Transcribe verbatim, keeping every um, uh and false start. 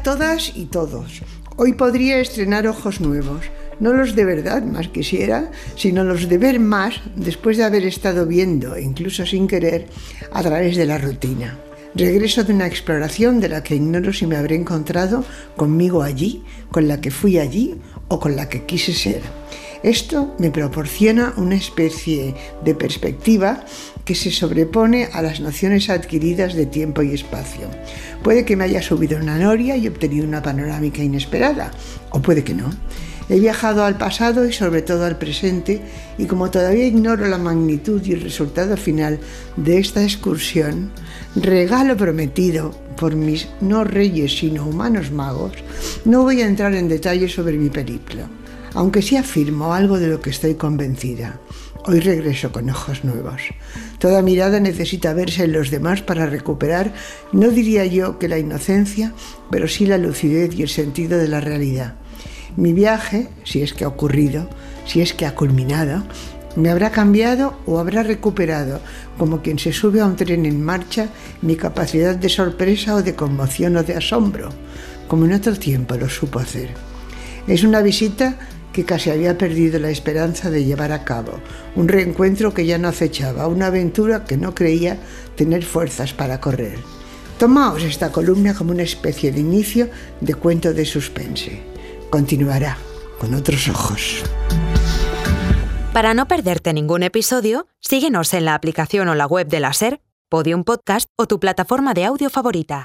todas y todos. Hoy podría estrenar ojos nuevos. No los de verdad, más quisiera, sino los de ver más después de haber estado viendo, incluso sin querer, a través de la rutina. Regreso de una exploración de la que ignoro si me habré encontrado conmigo allí, con la que fui allí o con la que quise ser. Esto me proporciona una especie de perspectiva que se sobrepone a las nociones adquiridas de tiempo y espacio. Puede que me haya subido una noria y obtenido una panorámica inesperada, o puede que no. He viajado al pasado y sobre todo al presente, y como todavía ignoro la magnitud y el resultado final de esta excursión, regalo prometido por mis no reyes sino humanos magos, no voy a entrar en detalles sobre mi periplo, aunque sí afirmo algo de lo que estoy convencida. Hoy regreso con ojos nuevos. Toda mirada necesita verse en los demás para recuperar, no diría yo que la inocencia, pero sí la lucidez y el sentido de la realidad. Mi viaje, si es que ha ocurrido, si es que ha culminado, me habrá cambiado o habrá recuperado, como quien se sube a un tren en marcha, mi capacidad de sorpresa o de conmoción o de asombro, como en otro tiempo lo supo hacer. Es una visita que casi había perdido la esperanza de llevar a cabo, un reencuentro que ya no acechaba, una aventura que no creía tener fuerzas para correr. Tomaos esta columna como una especie de inicio de cuento de suspense. Continuará con otros ojos. Para no perderte ningún episodio, síguenos en la aplicación o la web de la SER, Podium Podcast o tu plataforma de audio favorita.